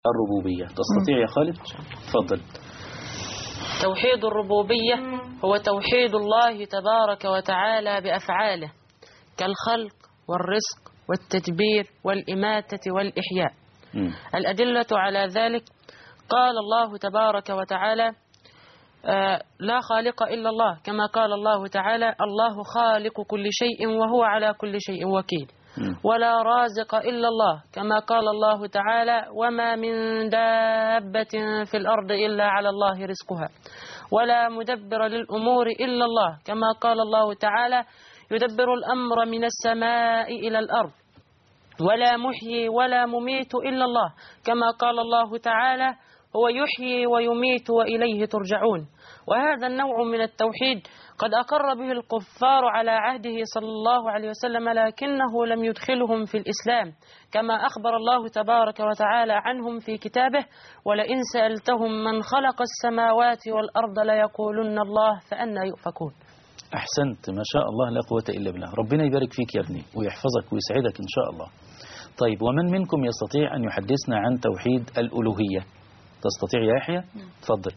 الربوبية. تستطيع يا خالد؟ تفضل. توحيد الربوبية هو توحيد الله تبارك وتعالى بأفعاله كالخلق والرزق والتدبير والإماتة والإحياء. الأدلة على ذلك قال الله تبارك وتعالى لا خالق إلا الله، كما قال الله تعالى الله خالق كل شيء وهو على كل شيء وكيل. ولا رازق إلا الله، كما قال الله تعالى وما من دابة في الأرض إلا على الله رزقها. ولا مدبر للأمور إلا الله، كما قال الله تعالى يدبر الأمر من السماء إلى الأرض. ولا محيي ولا مميت إلا الله، كما قال الله تعالى هو يحيي ويميت وإليه ترجعون. وهذا النوع من التوحيد قد أقر به الكفار على عهده صلى الله عليه وسلم، لكنه لم يدخلهم في الإسلام، كما أخبر الله تبارك وتعالى عنهم في كتابه ولئن سألتهم من خلق السماوات والأرض ليقولن الله فأنى يؤفكون. أحسنت، ما شاء الله لا قوة إلا بالله. ربنا يبارك فيك يا ابني ويحفظك ويسعدك إن شاء الله. طيب، ومن منكم يستطيع أن يحدثنا عن توحيد الألوهية؟ تستطيع يا يحيى؟ تفضل.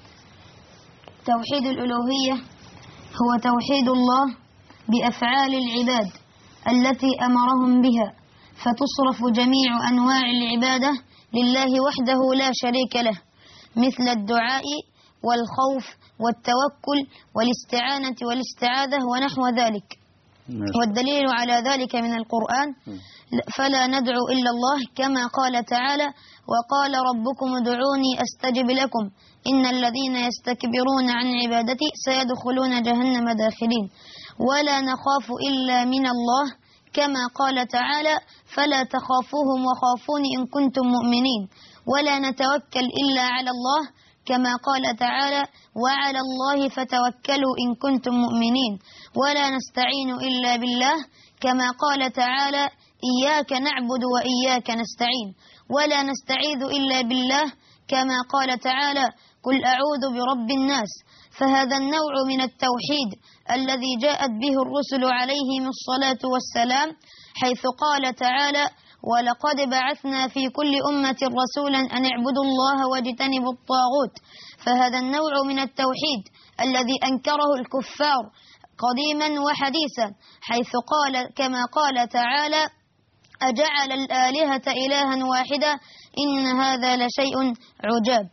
توحيد الألوهية هو توحيد الله بأفعال العباد التي أمرهم بها، فتصرف جميع أنواع العبادة لله وحده لا شريك له، مثل الدعاء والخوف والتوكل والاستعانة والاستعاذة ونحو ذلك. والدليل على ذلك من القرآن فلا ندعو إلا الله، كما قال تعالى وقال ربكم ادعوني أستجب لكم إن الذين يستكبرون عن عبادتي سيدخلون جهنم داخلين. ولا نخاف إلا من الله، كما قال تعالى فلا تخافوهم وخافوني إن كنتم مؤمنين. ولا نتوكل إلا على الله، كما قال تعالى وعلى الله فتوكلوا إن كنتم مؤمنين. ولا نستعين إلا بالله، كما قال تعالى إياك نعبد وإياك نستعين. ولا نستعيذ إلا بالله، كما قال تعالى قل أعوذ برب الناس. فهذا النوع من التوحيد الذي جاءت به الرسل عليهم الصلاة والسلام، حيث قال تعالى ولقد بعثنا في كل أمة رسولا أن اعبدوا الله واجتنبوا الطاغوت. فهذا النوع من التوحيد الذي أنكره الكفار قديما وحديثا، حيث قال كما قال تعالى أجعل الآلهة إلها واحدة إن هذا لشيء عجاب.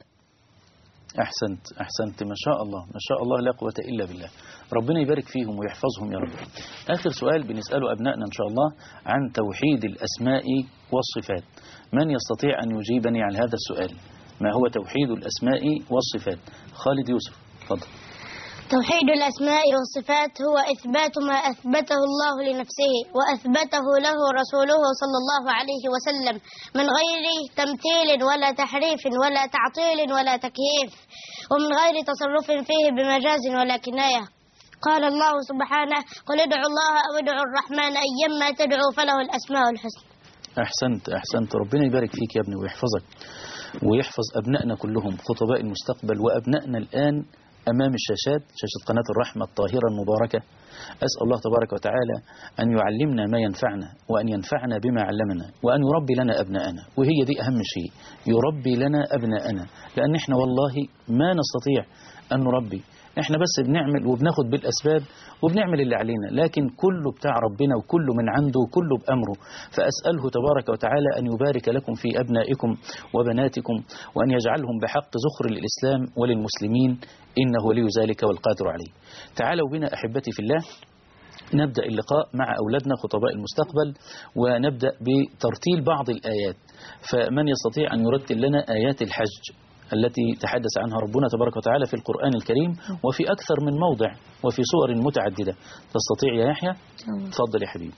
أحسنت ما شاء الله ما شاء الله لا قوة إلا بالله. ربنا يبارك فيهم ويحفظهم يا رب. آخر سؤال بنسأله أبنائنا إن شاء الله عن توحيد الأسماء والصفات. من يستطيع أن يجيبني عن هذا السؤال؟ ما هو توحيد الأسماء والصفات؟ خالد يوسف، تفضل. توحيد الأسماء والصفات هو إثبات ما أثبته الله لنفسه وأثبته له رسوله صلى الله عليه وسلم من غير تمثيل ولا تحريف ولا تعطيل ولا تكييف، ومن غير تصرف فيه بمجاز ولا كناية. قال الله سبحانه قل ادعوا الله أو ادعوا الرحمن أيما تدعوا فله الأسماء الحسنى. أحسنت ربنا يبارك فيك يا ابني ويحفظك ويحفظ أبنائنا كلهم خطباء المستقبل وأبنائنا الآن أمام الشاشات، شاشة قناة الرحمة الطاهرة المباركة. أسأل الله تبارك وتعالى أن يعلمنا ما ينفعنا وأن ينفعنا بما علمنا وأن يربي لنا أبناءنا، وهي دي أهم شيء، يربي لنا أبناءنا، لأن إحنا والله ما نستطيع أن نربي، إحنا بس بنعمل وبناخد بالأسباب وبنعمل اللي علينا، لكن كله بتاع ربنا وكله من عنده وكله بأمره. فأسأله تبارك وتعالى أن يبارك لكم في أبنائكم وبناتكم وأن يجعلهم بحق زخر للإسلام وللمسلمين، إنه ولي ذلك والقادر عليه. تعالوا بنا أحبتي في الله نبدأ اللقاء مع أولادنا خطباء المستقبل، ونبدأ بترتيل بعض الآيات. فمن يستطيع أن يرتل لنا آيات الحج التي تحدث عنها ربنا تبارك وتعالى في القرآن الكريم وفي أكثر من موضع وفي صور متعددة؟ تستطيع يا يحيى؟ تفضل يا حبيبي.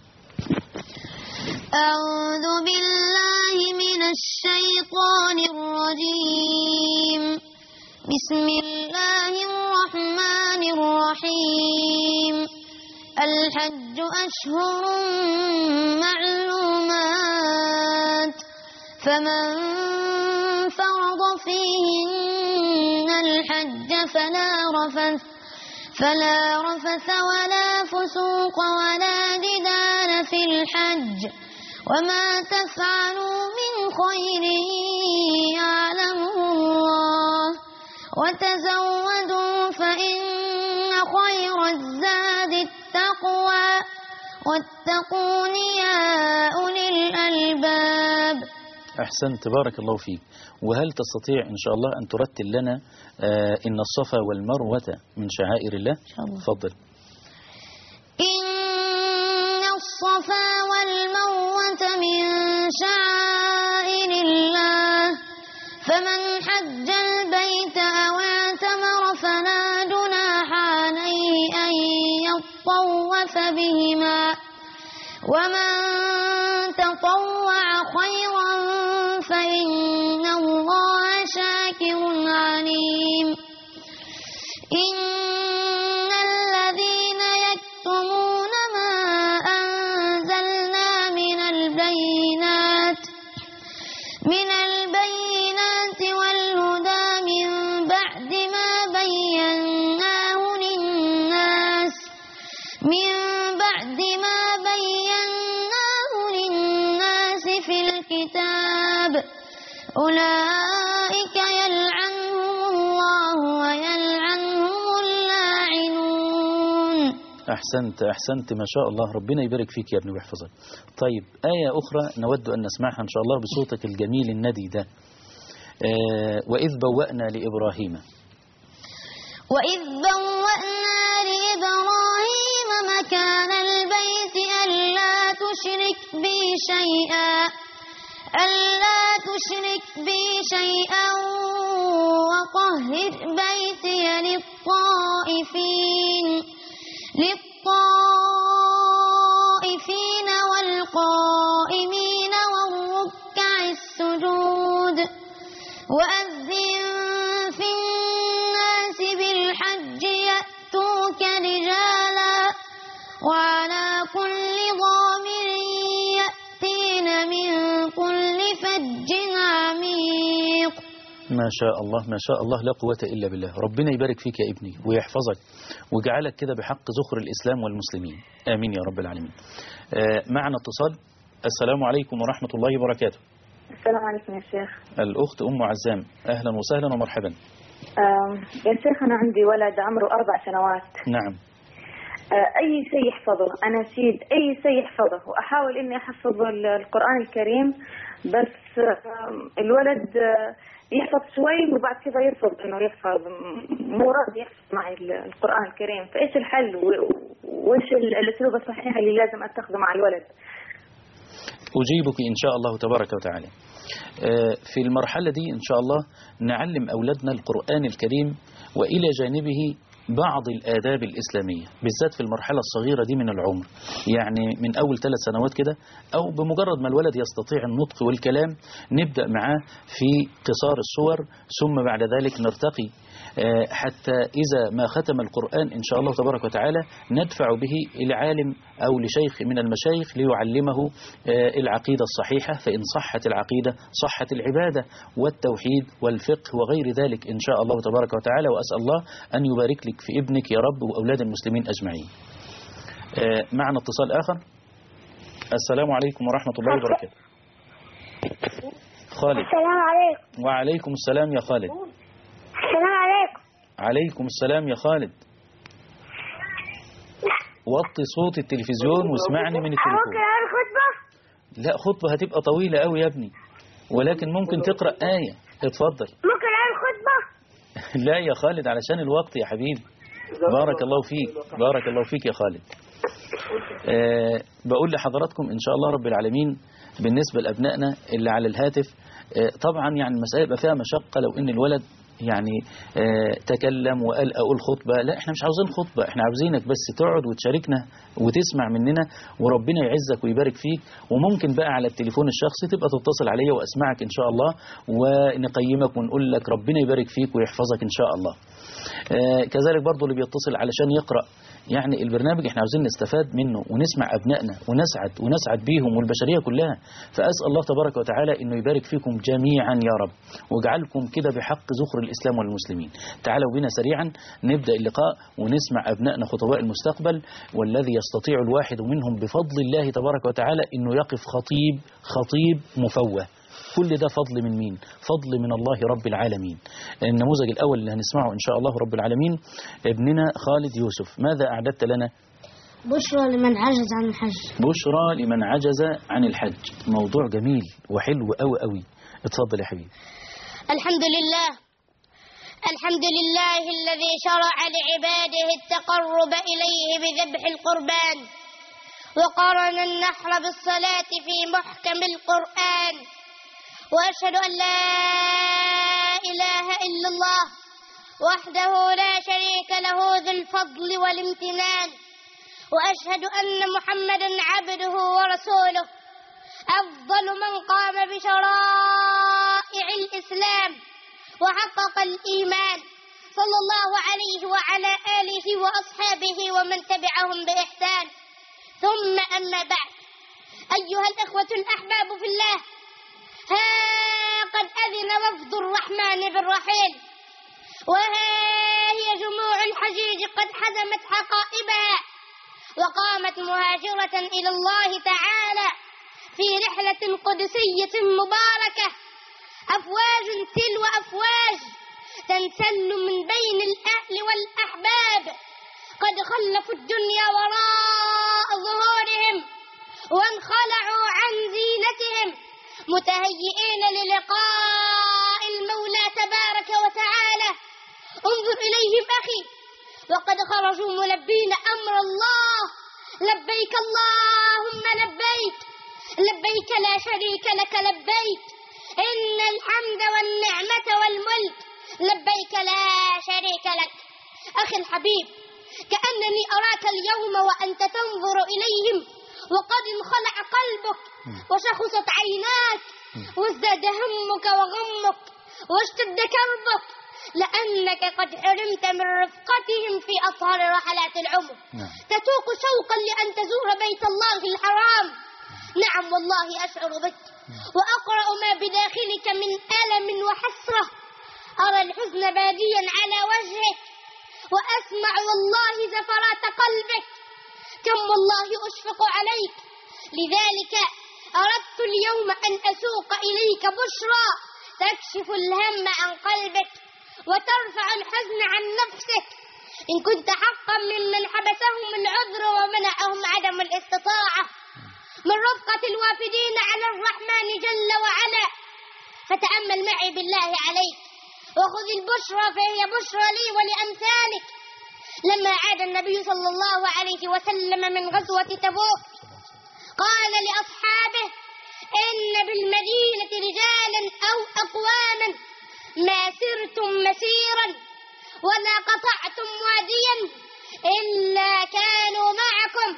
أعوذ بالله من الشيطان الرجيم. بسم الله الرحمن الرحيم. الحج أشهر معلومات، فمن فرض فيهن الحج فلا رفث ولا فسوق ولا جدال في الحج، وما تفعلوا من خير يعلمه الله وتزودوا فإن خير الزاد التقوى واتقون يا أولي الألباب. أحسنت، بارك الله فيك. وهل تستطيع إن شاء الله أن ترتل لنا إن الصفا والمروة من شعائر الله؟ إن شاء الله. تفضل. إن الصفا والمروة من شعائر الله فمن حج البيت أو اعتمر فلا جناح عليه أن يطوف بهما ومن تطوع خيرا فإن الله شاكر عليم. إن الذين يكتمون ما أنزلنا من البينات والهدى من بعد ما بيناه للناس في الكتاب أولئك يلعنهم الله ويلعنهم اللاعنون. أحسنت ما شاء الله، ربنا يبارك فيك يا ابني ويحفظك. طيب آية أخرى نود أن نسمعها إن شاء الله بصوتك الجميل الندي ده. وإذ بوأنا لإبراهيم مكان البيت ألا تشرك بي شيئا وطهر بيتي للطائفين والقائمين والركع السجود وأذن في الناس بالحج يأتوك رجالا وعلى كل ضامر يأتين من كل فج عميق. ما شاء الله لا قوة إلا بالله. ربنا يبارك فيك يا ابني ويحفظك ويجعلك كده بحق زخر الإسلام والمسلمين، آمين يا رب العالمين. معنا اتصال. السلام عليكم ورحمة الله وبركاته. السلام عليكم يا شيخ. الأخت أم عزام، أهلا وسهلا ومرحبا. يا شيخ أنا عندي ولد عمره 4 سنوات. نعم. أي شيء يحفظه، أناشيد أي شيء يحفظه، وأحاول إني أحفظ القرآن الكريم، بس الولد يحفظ شوي وبعد كذا يرفض إنه يحفظ، مو راضي يحفظ معي القرآن الكريم، فإيش الحل وإيش الأسلوب الصحيح اللي لازم أتخذه مع الولد؟ أجيبك إن شاء الله تبارك وتعالى. في المرحلة دي إن شاء الله نعلم أولادنا القرآن الكريم وإلى جانبه بعض الآداب الإسلامية، بالذات في المرحلة الصغيرة دي من العمر، يعني من أول 3 سنوات كده، أو بمجرد ما الولد يستطيع النطق والكلام نبدأ معاه في قصار السور، ثم بعد ذلك نرتقي حتى إذا ما ختم القرآن إن شاء الله تبارك وتعالى ندفع به إلى عالم أو لشيخ من المشايخ ليعلمه العقيدة الصحيحة، فإن صحت العقيدة صحت العبادة والتوحيد والفقه وغير ذلك إن شاء الله تبارك وتعالى. وأسأل الله أن يبارك لك في ابنك يا رب وأولاد المسلمين أجمعين. معنا اتصال آخر. السلام عليكم ورحمة الله وبركاته. خالد. السلام عليكم. وعليكم السلام يا خالد. السلام عليكم. عليكم السلام يا خالد. وطي صوت التلفزيون واسمعني من التليفون. ممكن أقول خطبة؟ لا، خطبة هتبقى طويلة قوي يا ابني، ولكن ممكن تقرأ آية. اتفضل. ممكن أقول خطبة؟ لا يا خالد علشان الوقت يا حبيبي. بارك الله فيك، بارك الله فيك يا خالد. بقول لحضراتكم إن شاء الله رب العالمين بالنسبة لأبنائنا اللي على الهاتف، طبعا يعني المسألة يبقى فيها مشقة لو إن الولد يعني تكلم وقال أقول خطبة. لا، احنا مش عاوزين خطبة، احنا عاوزينك بس تقعد وتشاركنا وتسمع مننا وربنا يعزك ويبارك فيك. وممكن بقى على التليفون الشخصي تبقى تتصل عليا واسمعك ان شاء الله ونقيمك ونقول لك ربنا يبارك فيك ويحفظك ان شاء الله. كذلك برضو اللي بيتصل علشان يقرأ، يعني البرنامج احنا عاوزين نستفاد منه ونسمع أبنائنا ونسعد بيهم والبشرية كلها. فأسأل الله تبارك وتعالى انه يبارك فيكم جميعا يا رب ويجعلكم كده بحق زخر الإسلام والمسلمين. تعالوا بنا سريعا نبدأ اللقاء ونسمع أبنائنا خطباء المستقبل، والذي يستطيع الواحد منهم بفضل الله تبارك وتعالى انه يقف خطيب مفوه، كل ده فضل من مين؟ فضل من الله رب العالمين. النموذج الأول اللي هنسمعه إن شاء الله رب العالمين ابننا خالد يوسف. ماذا أعددت لنا؟ بشرى لمن عجز عن الحج. بشرى لمن عجز عن الحج. موضوع جميل وحلو قوي قوي. اتفضل يا حبيبي. الحمد لله الذي شرع لعباده التقرب إليه بذبح القربان، وقارن النحر بالصلاة في محكم القرآن. وأشهد أن لا إله إلا الله وحده لا شريك له ذو الفضل والامتنان، وأشهد أن محمدا عبده ورسوله أفضل من قام بشرائع الإسلام وحقق الإيمان، صلى الله عليه وعلى آله وأصحابه ومن تبعهم بإحسان. ثم أما بعد، أيها الإخوة الأحباب في الله، ها قد أذن وفد الرحمن بالرحيل، وها هي جموع الحجيج قد حزمت حقائبها وقامت مهاجرة إلى الله تعالى في رحلة قدسية مباركة، أفواج تلو أفواج تنسل من بين الأهل والأحباب، قد خلفوا الدنيا وراء ظهورهم وانخلعوا عن زينتهم، متهيئين للقاء المولى تبارك وتعالى. انظر إليهم أخي، وقد خرجوا ملبين أمر الله: لبيك اللهم لبيك، لبيك لا شريك لك لبيك، إن الحمد والنعمة والملك لبيك لا شريك لك. أخي الحبيب، كأنني أراك اليوم وأنت تنظر إليهم وقد انخلع قلبك وشخصت عيناك وازداد همك وغمك واشتد كربك، لأنك قد حرمت من رفقتهم في أطهر رحلات العمر. تتوق شوقا لأن تزور بيت الله الحرام. نعم والله أشعر بك وأقرأ ما بداخلك من ألم وحسرة، أرى الحزن باديا على وجهك وأسمع والله زفرات قلبك، كم والله أشفق عليك. لذلك أردت اليوم أن أسوق إليك بشرى تكشف الهم عن قلبك وترفع الحزن عن نفسك، إن كنت حقا ممن حبسهم العذر ومنعهم عدم الاستطاعة، من رفقة الوافدين على الرحمن جل وعلا. فتأمل معي بالله عليك وخذ البشرى، فهي بشرى لي ولأمثالك. لما عاد النبي صلى الله عليه وسلم من غزوة تبوك قال لأصحابه: إن بالمدينة رجالا أو أقواما ما سرتم مسيرا ولا قطعتم واديا إلا كانوا معكم،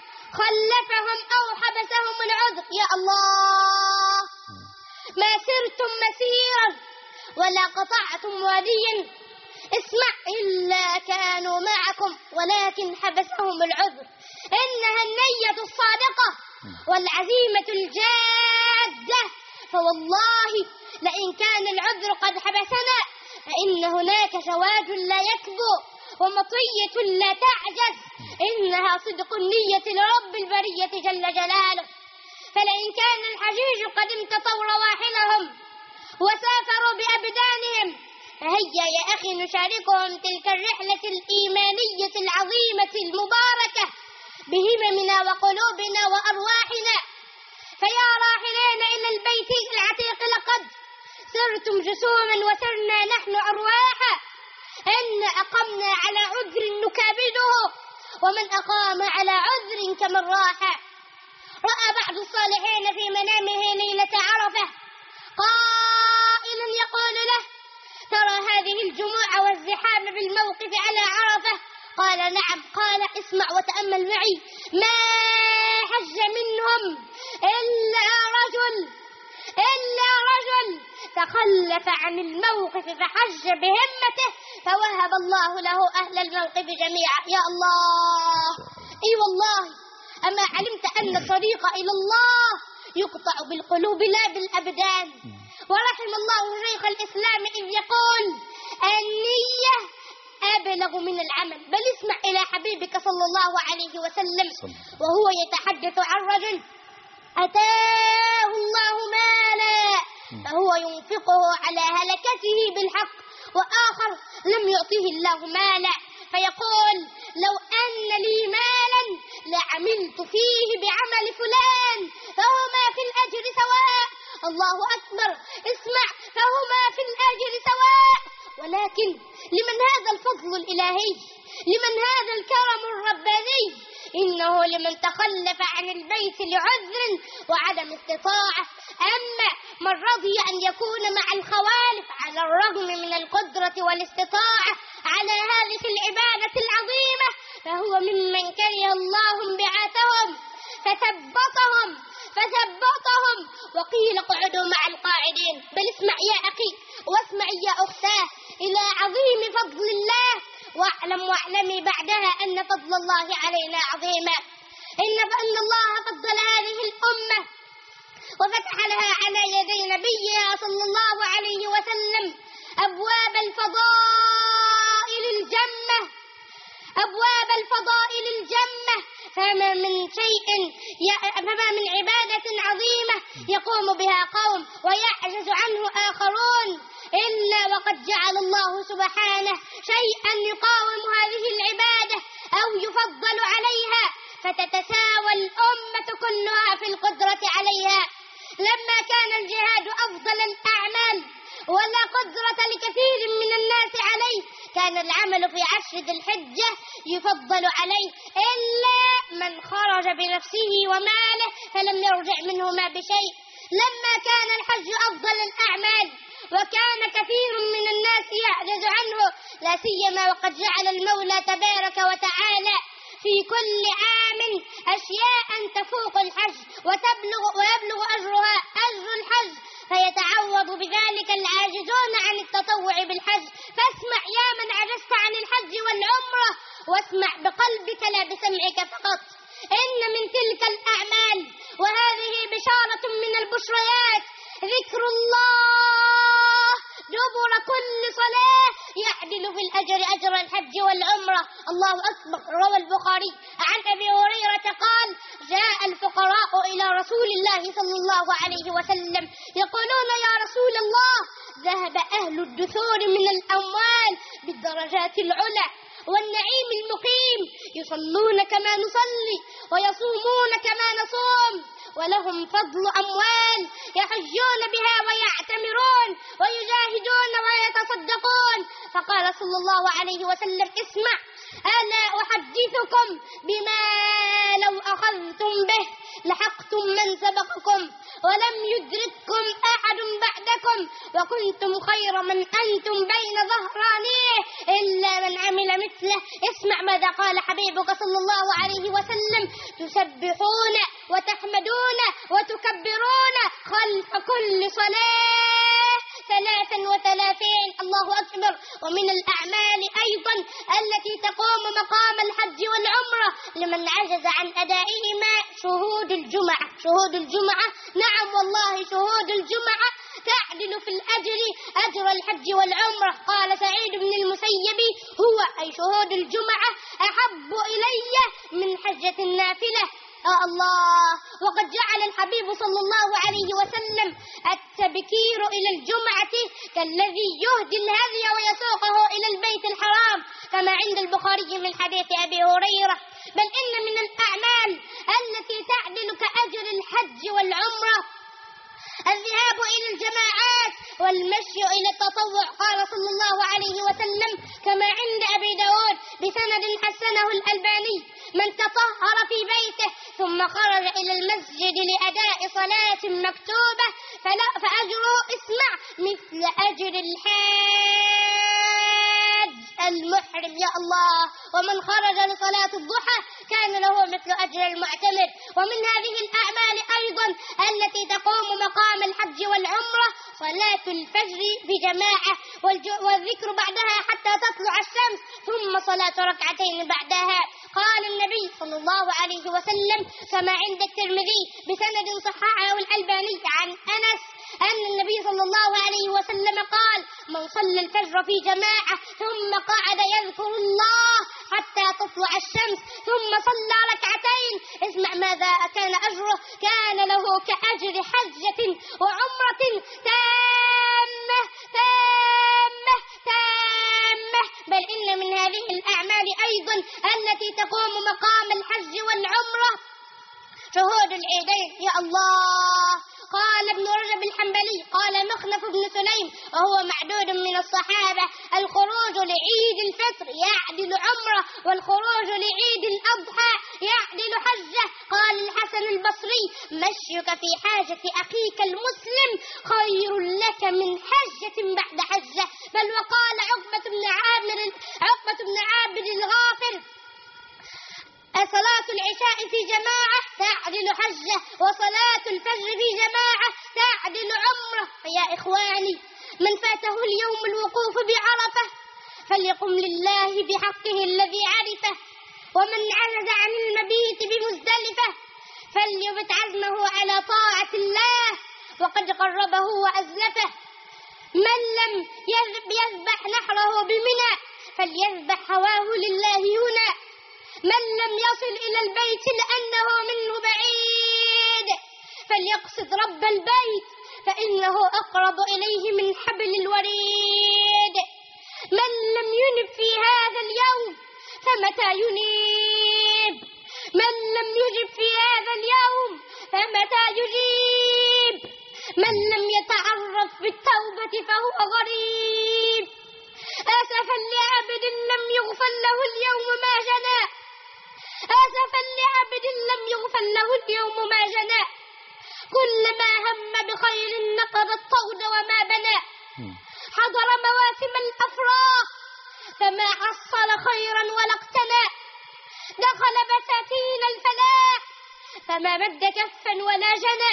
خلفهم أو حبسهم العذر. يا الله، ما سرتم مسيرا ولا قطعتم واديا، اسمع، إلا كانوا معكم ولكن حبسهم العذر. إنها النية الصادقة والعزيمة الجادة، فوالله لئن كان العذر قد حبسنا فإن هناك زواج لا يكبو ومطية لا تعجز، إنها صدق النية لرب البرية جل جلاله. فلئن كان الحجيج قد امتطوا رواحلهم وسافروا بأبدانهم، فهيا يا أخي نشاركهم تلك الرحلة الإيمانية العظيمة المباركة بهممنا وقلوبنا وأرواحنا. فيا راحلين إلى البيت العتيق، لقد سرتم جسوما وسرنا نحن أرواحا، إن أقمنا على عذر نكابده، ومن أقام على عذر كمن راح. رأى بعض الصالحين في منامه ليلة عرفة قائلا يقول له: ترى هذه الجموع والزحام بالموقف على عرفة؟ قال: نعم. قال: اسمع وتأمل معي، ما حج منهم إلا رجل تخلف عن الموقف فحج بهمته فوهب الله له أهل الموقف جميعا. يا الله، أي والله، أما علمت أن الطريق إلى الله يقطع بالقلوب لا بالأبدان. ورحم الله شيخ الإسلام إذ يقول: النية أبلغ من العمل. بل اسمع إلى حبيبك صلى الله عليه وسلم وهو يتحدث عن رجل أتاه الله مالا فهو ينفقه على هلكته بالحق، وآخر لم يعطه الله مالا فيقول لو أن لي مالا لعملت فيه بعمل فلان فهما في الأجر سواء. الله أكبر، اسمع، فهما في الأجر سواء. ولكن لمن هذا الفضل الإلهي؟ لمن هذا الكرم الرباني؟ إنه لمن تخلف عن البيت لعذر وعدم استطاعة. أما من رضي أن يكون مع الخوالف على الرغم من القدرة والاستطاعة على هذه العبادة العظيمة فهو ممن كره الله انبعاثهم فثبطهم وقيل اقعدوا مع القاعدين. بل اسمع يا أخي واسمعي يا أختاه إلى عظيم فضل الله، واعلمي بعدها أن فضل الله علينا عظيما. فإن الله فضل هذه الأمة وفتح لها على يدي نبيها صلى الله عليه وسلم أبواب الفضائل الجمة. فما من عبادة عظيمة يقوم بها قوم ويعجز عنه آخرون إلا وقد جعل الله سبحانه شيئا يقاوم هذه العبادة أو يفضل عليها فتتساوى الأمة كلها في القدرة عليها. لما كان الجهاد أفضل الأعمال ولا قدرة لكثير من الناس عليه كان العمل في 10 ذي الحجة يفضل عليه إلا من خرج بنفسه وماله فلم يرجع منهما بشيء. لما كان الحج أفضل الأعمال وكان كثير من الناس يعجز عنه، لا سيما وقد جعل المولى تبارك وتعالى في كل عام أشياء تفوق الحج ويبلغ أجرها أجر الحج، فيتعوض بذلك العاجزون عن التطوع بالحج. فاسمع يا من عجزت عن الحج والعمرة، واسمع بقلبك لا بسمعك فقط. إن من تلك الأعمال، وهذه بشارة من البشريات، ذكر الله دبر كل صلاة يعدل في الأجر أجر الحج والعمرة. الله أكبر. روى البخاري عن أبي هريرة قال: جاء الفقراء إلى رسول الله صلى الله عليه وسلم يقولون: يا رسول الله، ذهب أهل الدثور من الأموال بالدرجات العلى والنعيم المقيم، يصلون كما نصلي ويصومون كما نصوم، ولهم فضل أموال يحجون بها ويعتمرون ويجاهدون ويتصدقون. فقال صلى الله عليه وسلم: اسمع، ألا أحدثكم بما لو أخذتم به لحقتم من سبقكم ولم يدرككم أحد بعدكم، وكنتم خير من أنتم بين ظهرانيه إلا من عمل مثله. اسمع ماذا قال حبيبك صلى الله عليه وسلم: تسبحون وتحمدون وتكبرون خلف كل صلاة 33. الله أكبر. ومن الأعمال أيضا التي تقوم مقام الحج والعمرة لمن عجز عن أدائهما شهود الجمعة. شهود الجمعة، نعم والله، شهود الجمعة تعدل في الأجر أجر الحج والعمرة. قال سعيد بن المسيب: هو أي شهود الجمعة أحب إلي من حجة النافلة. الله. وقد جعل الحبيب صلى الله عليه وسلم التبكير إلى الجمعة كالذي يهدي الهدي ويسوقه إلى البيت الحرام، كما عند البخاري من حديث أبي هريرة. بل إن من الأعمال التي تعدل كأجر الحج والعمرة الذهاب إلى الجماعات والمشي إلى التطوع. قال صلى الله عليه وسلم كما عند أبي داود بسند حسنه الألباني: من تطهر في بيته ثم خرج إلى المسجد لأداء صلاة مكتوبة فأجره، اسمع، مثل أجر الحاج المحرم. يا الله. ومن خرج لصلاة الضحى كان له مثل أجر المعتمر. ومن هذه الأعمال أيضا التي تقوم مقام الحج والعمرة صلاة الفجر بجماعة والذكر بعدها حتى تطلع الشمس، ثم صلاة ركعتين بعدها. قال النبي صلى الله عليه وسلم كما عند الترمذي بسند صححه الألباني عن أنس أن النبي صلى الله عليه وسلم قال: من صلى الفجر في جماعة ثم قعد يذكر الله حتى تطلع الشمس ثم صلى ركعتين، اسمع ماذا كان أجره. كان له كأجر حجة وعمرة تامة تامة تامة. بل إن من هذه الأعمال أيضا التي تقوم مقام الحج والعمرة شهود العيدين. يا الله، قال ابن رجب الحنبلي قال مخنف بن سليم وهو معدود من الصحابة: الخروج لعيد الفطر يعدل عمره، والخروج لعيد الأضحى يعدل حجة. قال الحسن البصري: مشيك في حاجة أخيك المسلم خير لك من حجة بعد حجة. بل وقال عقبة بن عابد الغافر: صلاة العشاء في جماعة تعدل حجة، وصلاة الفجر في جماعة تعدل عمرة. فيا إخواني، من فاته اليوم الوقوف بعرفة فليقم لله بحقه الذي عرفه، ومن عجز عن المبيت بمزدلفة فليبت عزمه على طاعة الله وقد قربه وأزلفه. من لم يذبح نحره بمنى فليذبح هواه لله هنا. من لم يصل إلى البيت لأنه منه بعيد فليقصد رب البيت فإنه أقرب إليه من حبل الوريد. من لم ينب في هذا اليوم فمتى ينيب؟ من لم يجب في هذا اليوم فمتى يجيب؟ من لم يتعرف بالتوبة فهو غريب. أسفا لعبد لم يغفر له اليوم ما جنى، أسفا لعبد لم يغفر له اليوم ما جنى. كلما هم بخير نقض الطود وما بنى. حضر مواسم الأفراح فما حصل خيرا ولا اقتنى. دخل بساتين الفلاح فما مد كفا ولا جنى.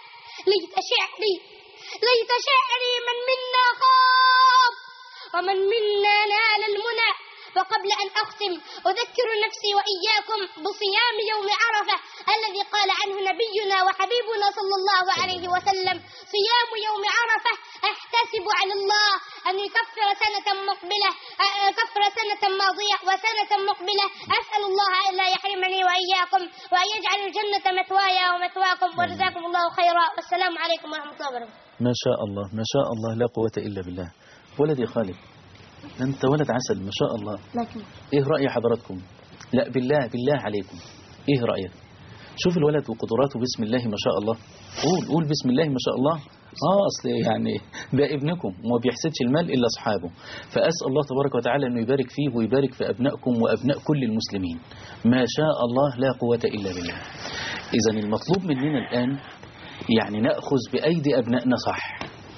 ليت شعري من منا خاض ومن منا نال المنى. وقبل أن أختم أذكر نفسي وإياكم بصيام يوم عرفة الذي قال عنه نبينا وحبيبنا صلى الله عليه وسلم: صيام يوم عرفة أحتسب على الله أن يكفر سنة مقبلة، كفر سنة ماضية وسنة مقبلة. أسأل الله أن لا يحرمني وإياكم وأن يجعل الجنة مثوايا ومثواكم، وجزاكم الله خيرا، والسلام عليكم ورحمة الله وبركاته. ما شاء الله ما شاء الله، لا قوة إلا بالله. ولدي خالد، أنت ولد عسل ما شاء الله. إيه رأي حضراتكم؟ لا بالله عليكم، إيه رأيك؟ شوف الولد وقدراته، بسم الله ما شاء الله. قول بسم الله ما شاء الله. أصل يعني ده ابنكم وما بيحسدش المال إلا أصحابه. فأسأل الله تبارك وتعالى أنه يبارك فيه ويبارك في أبنائكم وأبناء كل المسلمين. ما شاء الله لا قوة إلا بالله. إذا المطلوب مننا الآن يعني نأخذ بأيدي أبنائنا صح.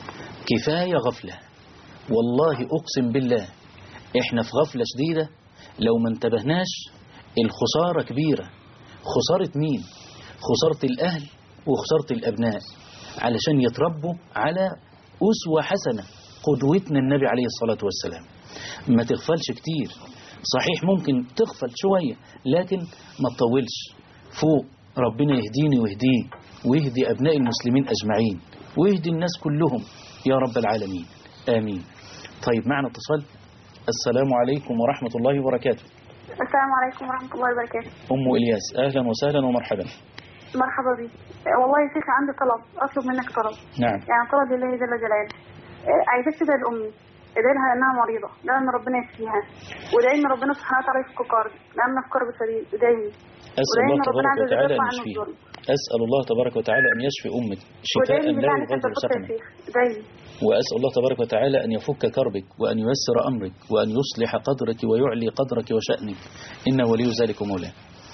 كفاية غفلة، والله أقسم بالله إحنا في غفلة شديدة. لو ما انتبهناش الخسارة كبيرة. خسارة مين؟ خسارة الأهل وخسارة الأبناء، علشان يتربوا على أسوة حسنة قدوتنا النبي عليه الصلاة والسلام. ما تغفلش كتير، صحيح ممكن تغفل شوية لكن ما تطولش. فوق، ربنا يهديني ويهديه ويهدي أبناء المسلمين أجمعين ويهدي الناس كلهم يا رب العالمين، آمين. طيب معنا اتصال. السلام عليكم ورحمة الله وبركاته. السلام عليكم ورحمة الله وبركاته. أم إلياس، أهلا وسهلا ومرحبا. مرحبا بك. والله يا شيخ عندي طلب، أطلب منك طلب. نعم. يعني طلب لله جل جلاله. عايزك تدعي لأمي، ادعي لها إنها مريضة، لأن ربنا يشفيها، وادعي إن ربنا سبحانه وتعالى يفك كرب، لأن في كرب شديد. ادعي لي. أسأل الله تبارك وتعالى أن يشفيه. أسأل الله تبارك وتعالى أن يشفي أمك شفاء لا يغادر سقما. وأسأل الله تبارك وتعالى أن يفك كربك وأن ييسر أمرك وأن يصلح قدرك ويعلي قدرك وشأنك، إنه ولي ذلك مولاه.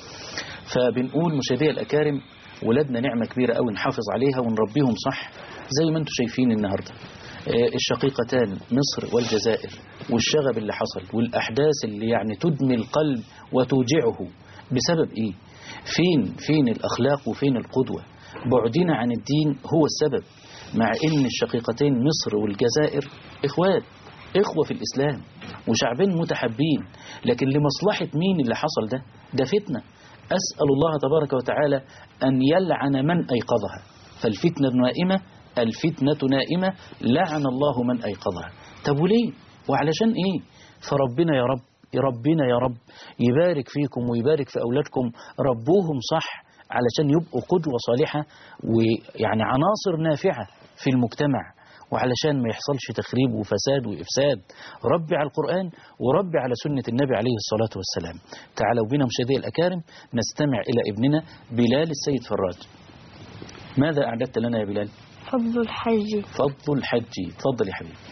فبنقول مشاهدي الأكارم، ولادنا نعمة كبيرة أوي نحافظ عليها ونربيهم صح زي ما انتم شايفين النهاردة. الشقيقتان مصر والجزائر والشغب اللي حصل والأحداث اللي يعني تدمي القلب وتوجعه بسبب إيه؟ فين الأخلاق وفين القدوة؟ بعدنا عن الدين هو السبب، مع إن الشقيقتين مصر والجزائر إخوة في الإسلام وشعبين متحبين، لكن لمصلحة مين اللي حصل ده؟ ده فتنة. أسأل الله تبارك وتعالى أن يلعن من أيقظها، فالفتنة نائمة، الفتنة نائمة، لعن الله من أيقظها. طب وليه؟ وعلشان إيه؟ فربنا يا رب، ربنا يا رب يبارك فيكم ويبارك في أولادكم، ربوهم صح علشان يبقوا قدوة صالحة ويعني عناصر نافعة في المجتمع، وعلشان ما يحصلش تخريب وفساد وإفساد. ربي على القرآن وربي على سنة النبي عليه الصلاة والسلام. تعالوا بنا مشاهدي الأكارم نستمع إلى ابننا بلال السيد فراج. ماذا أعددت لنا يا بلال؟ فضل الحج. فضل الحج، تفضل يا حبيبي.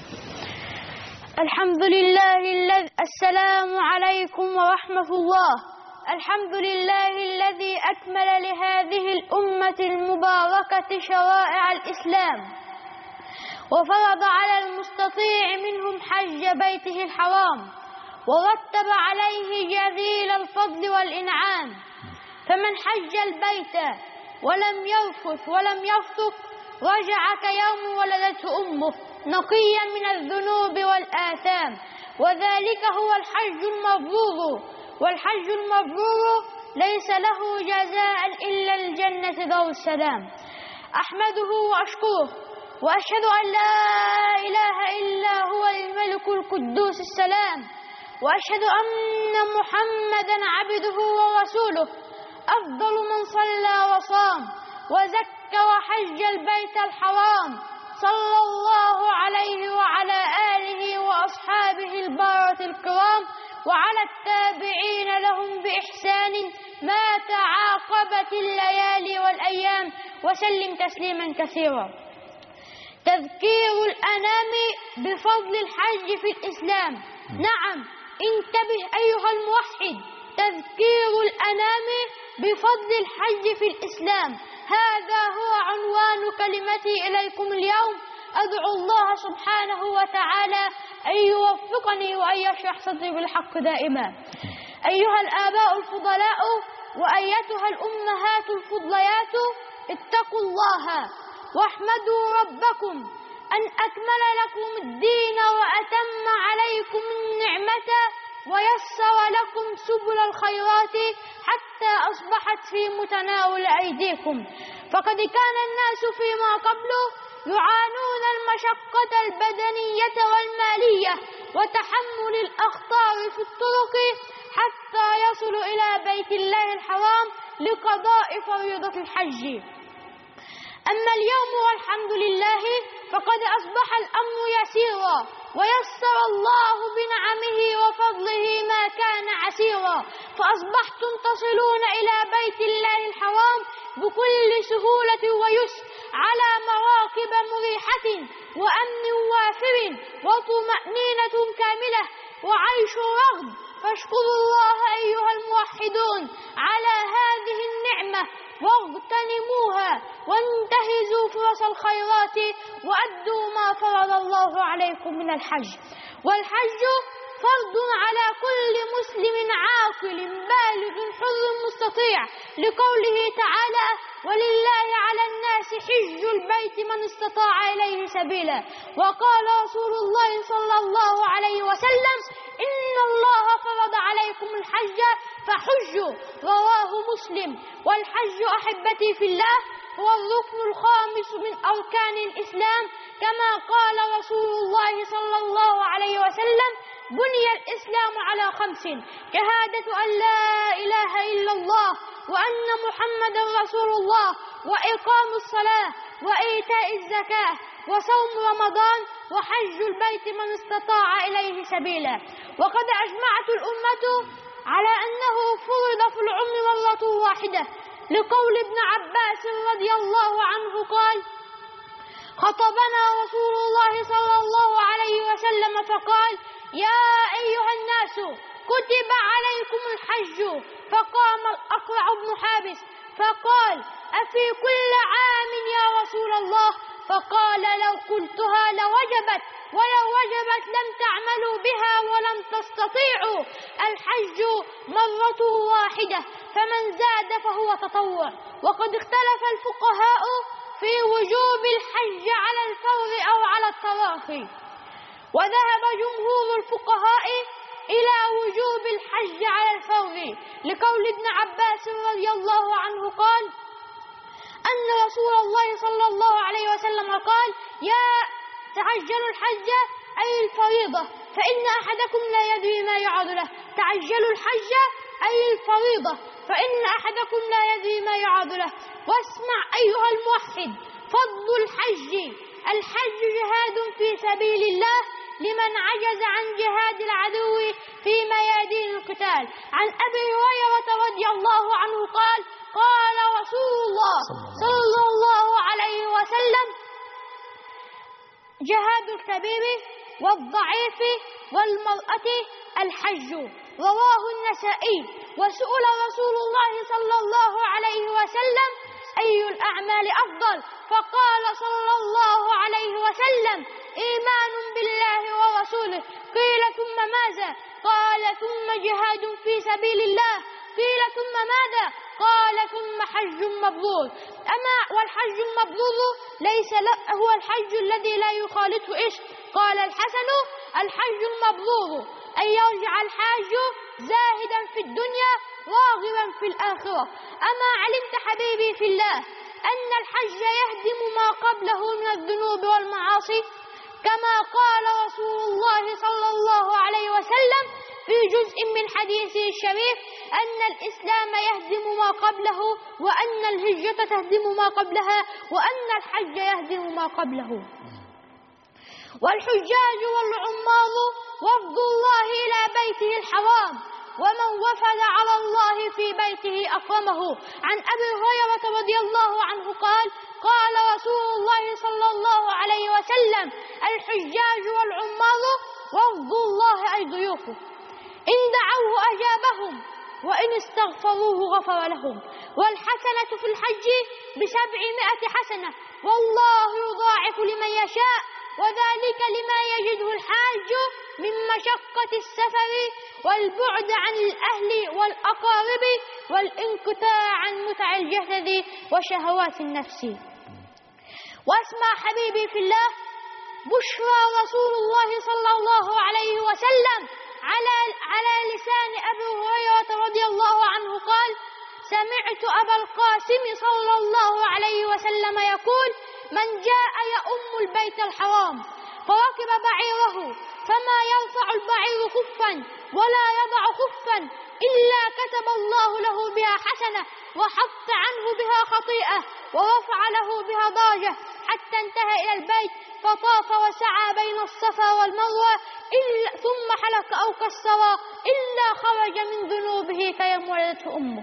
الحمد لله السلام عليكم ورحمة الله. الحمد لله الذي أكمل لهذه الأمة المباركة شرائع الإسلام، وفرض على المستطيع منهم حج بيته الحرام، ورتب عليه جزيل الفضل والإنعام. فمن حج البيت ولم يرفث ولم يفسق رجع كيوم ولدته أمه نقيا من الذنوب والآثام، وذلك هو الحج المبرور. والحج المبرور ليس له جزاء إلا الجنة دار السلام. أحمده وأشكره وأشهد أن لا إله إلا هو الملك القدوس السلام، وأشهد أن محمدا عبده ورسوله، أفضل من صلى وصام وزكى وحج البيت الحرام، صلى الله عليه وعلى آله وأصحابه البارة الكرام، وعلى التابعين لهم بإحسان ما تعاقبت الليالي والأيام، وسلم تسليما كثيرا. تذكير الأنام بفضل الحج في الإسلام. نعم، انتبه أيها الموحد، تذكير الأنام بفضل الحج في الإسلام، هذا هو عنوان كلمتي إليكم اليوم. أدعو الله سبحانه وتعالى أن يوفقني وأن يشرح صدري بالحق دائما. أيها الآباء الفضلاء وأيتها الأمهات الفضليات، اتقوا الله واحمدوا ربكم أن أكمل لكم الدين وأتم عليكم النعمة ويسر لكم سبل الخيرات حتى أصبحت في متناول أيديكم. فقد كان الناس فيما قبله يعانون المشقة البدنية والمالية وتحمل الأخطار في الطرق حتى يصلوا إلى بيت الله الحرام لقضاء فريضة الحج. أما اليوم والحمد لله فقد أصبح الأمر يسيرا، ويسر الله بنعمه وفضله ما كان عسيرا، فأصبحتم تصلون إلى بيت الله الحرام بكل سهولة ويسر على مراكب مريحة وأمن وافر وطمأنينة كاملة وعيش رغد. فاشكروا الله أيها الموحدون على هذه النعمة واغتنموها وانتهزوا فرص الخيرات وأدوا ما فرض الله عليكم من الحج. والحج فرض على كل مسلم عاقل بالغ حر مستطيع، لقوله تعالى: ولله على الناس حج البيت من استطاع إليه سبيلا. وقال رسول الله صلى الله عليه وسلم: إن الله فرض عليكم الحج فحجوا، رواه مسلم. والحج أحبتي في الله هو الركن الخامس من أركان الإسلام، كما قال رسول الله صلى الله عليه وسلم: بني الإسلام على 5: شهادة أن لا إله إلا الله وأن محمدا رسول الله، وإقام الصلاة، وإيتاء الزكاة، وصوم رمضان، وحج البيت من استطاع إليه سبيلا. وقد أجمعت الأمة على أنه فرض في العمر مرة واحدة، لقول ابن عباس رضي الله عنه قال: خطبنا رسول الله صلى الله عليه وسلم فقال: يا أيها الناس كتب عليكم الحج. فقام الأقرع بن حابس فقال: أفي كل عام يا رسول الله؟ فقال: لو قلتها لوجبت، ولو وجبت لم تعملوا بها ولم تستطيعوا. الحج مرة واحدة، فمن زاد فهو تطوع. وقد اختلف الفقهاء في وجوب الحج على الفور أو على التراخي، وذهب جمهور الفقهاء إلى وجوب الحج على الفور، لقول ابن عباس رضي الله عنه قال أن رسول الله صلى الله عليه وسلم قال: يا تعجلوا الحج أي الفريضة، فإن أحدكم لا يدري ما يعرض له. تعجلوا الحج أي الفريضة، فإن أحدكم لا يدري ما يعرض له. واسمع أيها الموحد فضل الحج. الحج جهاد في سبيل الله لمن عجز عن جهاد العدو في ميادين القتال. عن أبي هريرة رضي الله عنه قال: قال رسول الله صلى الله عليه وسلم: جهاد الكبير والضعيف والمرأة الحج. رواه النسائي. وسئل رسول الله صلى الله عليه وسلم: أي الأعمال أفضل؟ فقال صلى الله عليه وسلم: إيمان بالله ورسوله. قيل: ثم ماذا؟ قال: ثم جهاد في سبيل الله. قيل: ثم ماذا؟ قال: ثم حج مبرور. أما والحج المبرور ليس هو الحج الذي لا يخالطه إيش؟ قال الحسن: الحج المبرور أن يرجع الحاج زاهدا في الدنيا راغبا في الآخرة. أما علمت حبيبي في الله أن الحج يهدم ما قبله من الذنوب والمعاصي؟ كما قال رسول الله صلى الله عليه وسلم في جزء من حديثه الشريف أن الإسلام يهدم ما قبله، وأن الهجرة تهدم ما قبلها، وأن الحج يهدم ما قبله. والحجاج والعمار وفد الله إلى بيته الحرام، ومن وفد على الله في بيته أكرمه. عن أبي هريرة رضي الله عنه قال: قال رسول الله صلى الله عليه وسلم: الحجاج والعمار وفد الله أي ضيوفه، إن دعوه أجابهم، وإن استغفروه غفر لهم. والحسنة في الحج ب700 حسنة، والله يضاعف لمن يشاء، وذلك لما يجده الحاج من مشقة السفر والبعد عن الأهل والأقارب والانقطاع عن متع الجسد وشهوات النفس. واسمع حبيبي في الله بشرى رسول الله صلى الله عليه وسلم على لسان أبي هريرة رضي الله عنه قال: سمعت أبا القاسم صلى الله عليه وسلم يقول: من جاء يؤم البيت الحرام فركب بعيره فما يرفع البعير خفا ولا يضع خفا إلا كتب الله له بها حسنة، وحط عنه بها خطيئة، ورفع له بها درجة، حتى انتهى إلى البيت فطاف وسعى بين الصفا والمروة ثم حلق أو كسر إلا خرج من ذنوبه كيوم ولدته أمه.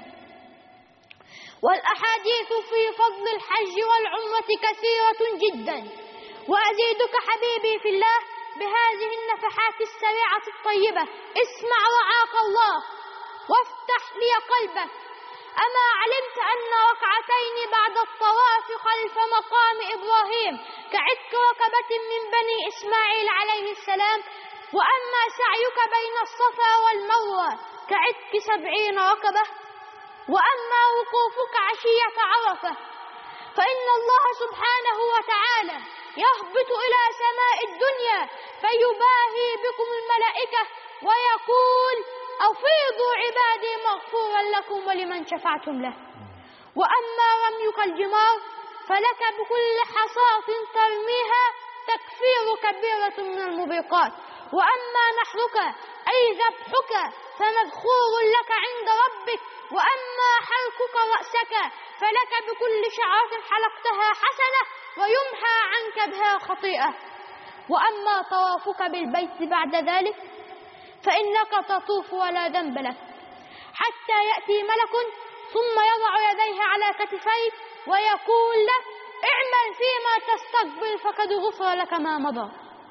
والأحاديث في فضل الحج والعمرة كثيرة جدا، وأزيدك حبيبي في الله بهذه النفحات السريعة الطيبة. اسمع رعاك الله وافتح لي قلبك. أما علمت أن ركعتين بعد الطواف خلف مقام إبراهيم كعتق ركبة من بني إسماعيل عليه السلام؟ وأما سعيك بين الصفا والمروة كعتق 70 ركبة؟ وأما وقوفك عشية عرفة فإن الله سبحانه وتعالى يهبط إلى سماء الدنيا فيباهي بكم الملائكة ويقول: أفيضوا عبادي مغفورا لكم ولمن شفعتم له. وأما رميك الجمار فلك بكل حصاة ترميها تكفير كبيرة من الموبقات. وأما نحرك أي ذبحك فمذخور لك عند ربك. وأما حلقك رأسك فلك بكل شعرة حلقتها حسنة ويمحى عنك بها خطيئة. وأما طوافك بالبيت بعد ذلك فإنك تطوف ولا ذنب لك حتى يأتي ملك ثم يضع يديه على كتفيك ويقول له: اعمل فيما تستقبل فقد غفر لك ما مضى.